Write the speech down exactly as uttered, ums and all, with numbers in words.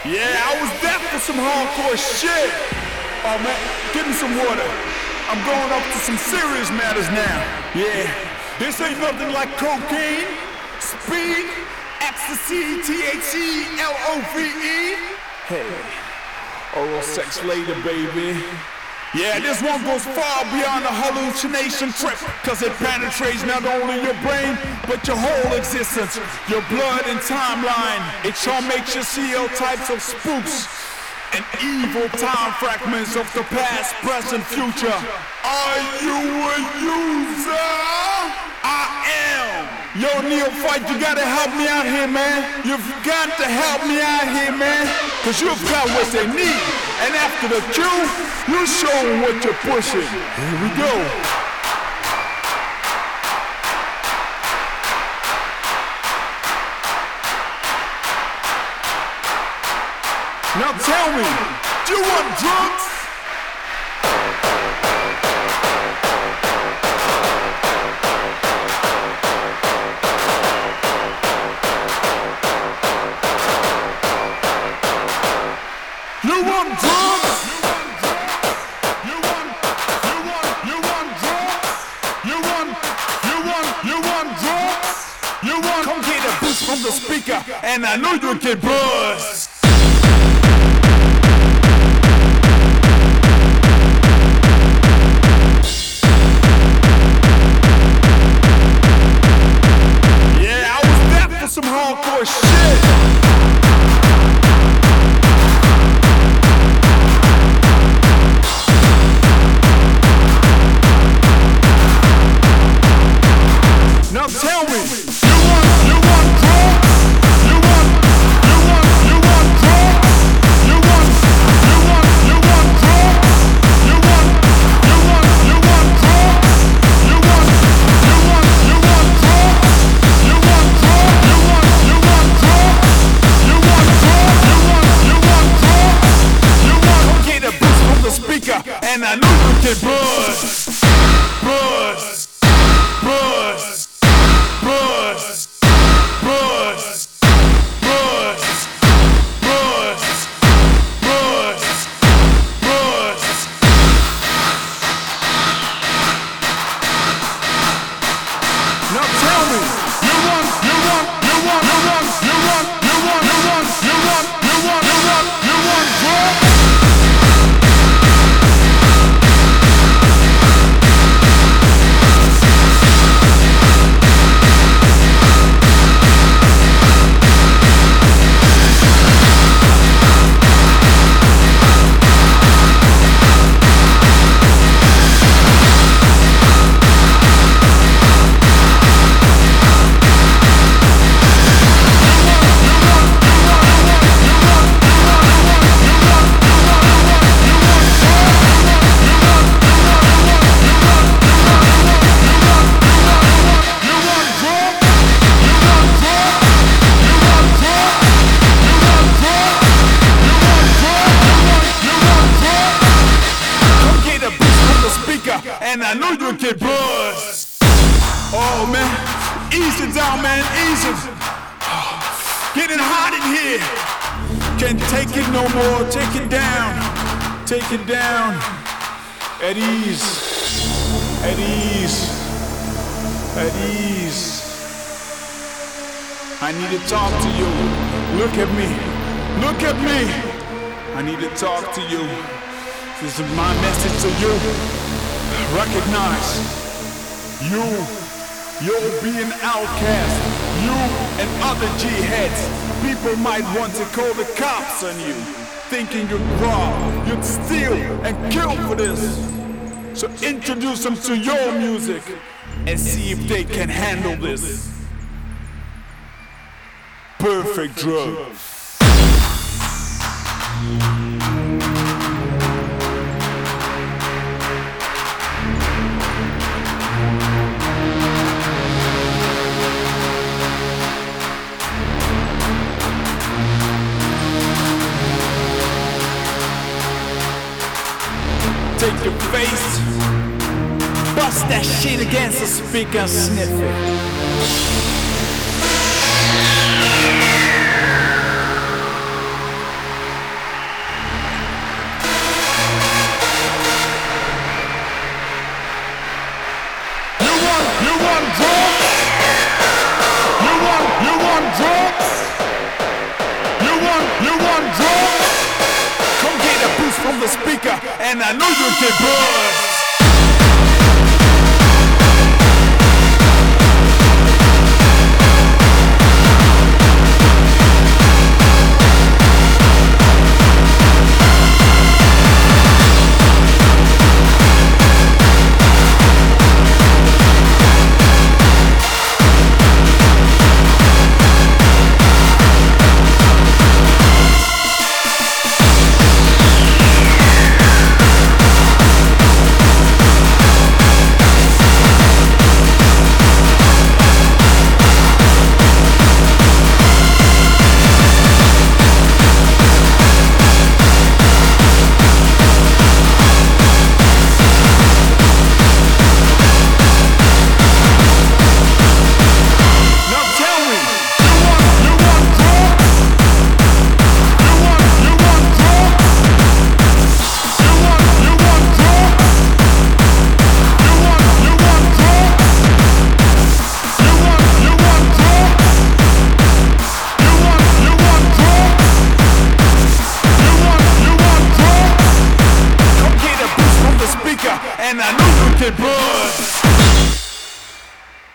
Yeah, I was there for some hardcore shit. Oh man, give me some water. I'm going up to some serious matters now. Yeah, this ain't nothing like cocaine, speed, ecstasy, T H E, L O V E. Hey, oral sex later, baby. Yeah, this one goes far beyond a hallucination trip, cause it penetrates not only your brain, but your whole existence, your blood and timeline. It sure makes you see all types of spooks and evil time fragments of the past, present, future. Are you a user? I am. Yo, Neophyte, you gotta help me out here, man. You've got to help me out here, man, cause you've got what they need. And after the cue, you show them what you're pushing. Here we go. Now tell me, do you want drugs? You want drugs? You want, you want, you want drugs? You want, you want, you want drugs? You want? Come get a boost from the speaker, and I know you'll get buzzed. Some hardcore shit. Now tell me, you want, you want drugs? You want, you want, you want drugs? You want, you want, you want drugs? You want, you want, you want drugs? You want, you want, you want drugs? You want drugs? You want, you want drugs? You want drugs? You want, you want drugs? You want? Get a boost from the speaker, and I know you get buzzed, buzzed, buzzed. Buzz, buzz, buzz, buzz, buzz, buzz. Now tell me, you want, you want, you want, you want, you want, you want, you want, you want, you want, you want, you want drugs? And I know you'll get buzzed. Oh man, ease it down, man, ease it. Getting hot in here. Can't take it no more. Take it down. Take it down. At ease. At ease. At ease. I need to talk to you. Look at me. Look at me. I need to talk to you. This is my message to you. Recognize you, you'll be an outcast. You and other G-heads. People might want to call the cops on you, thinking you'd rob, you'd steal and kill for this. So introduce them to your music and see if they can handle this. Perfect drug. Take your face, bust that shit against the speaker and sniff it. the speaker, and I know you'll get buzzed. And I know you can buzz.